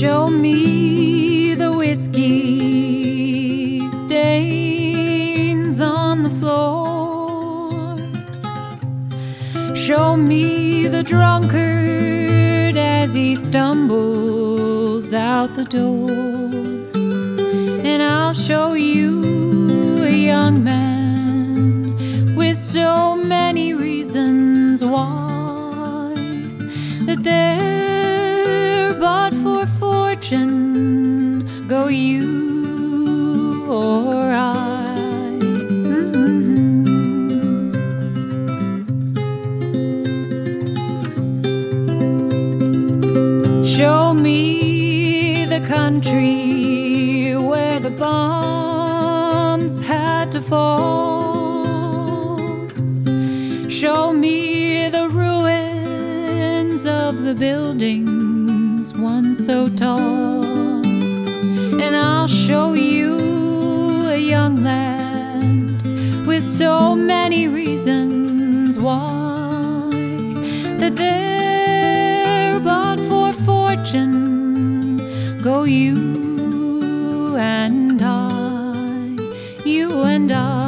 Show me the whiskey stains on the floor. Show me the drunkard as he stumbles out the door. And I'll show you a young man with so many reasons why, that there but for fortune go you or I. Show me the country where the bombs had to fall. Show me the ruins of the buildings once so tall. And I'll show you a young land with so many reasons why, that there but for fortune go you and I, you and I.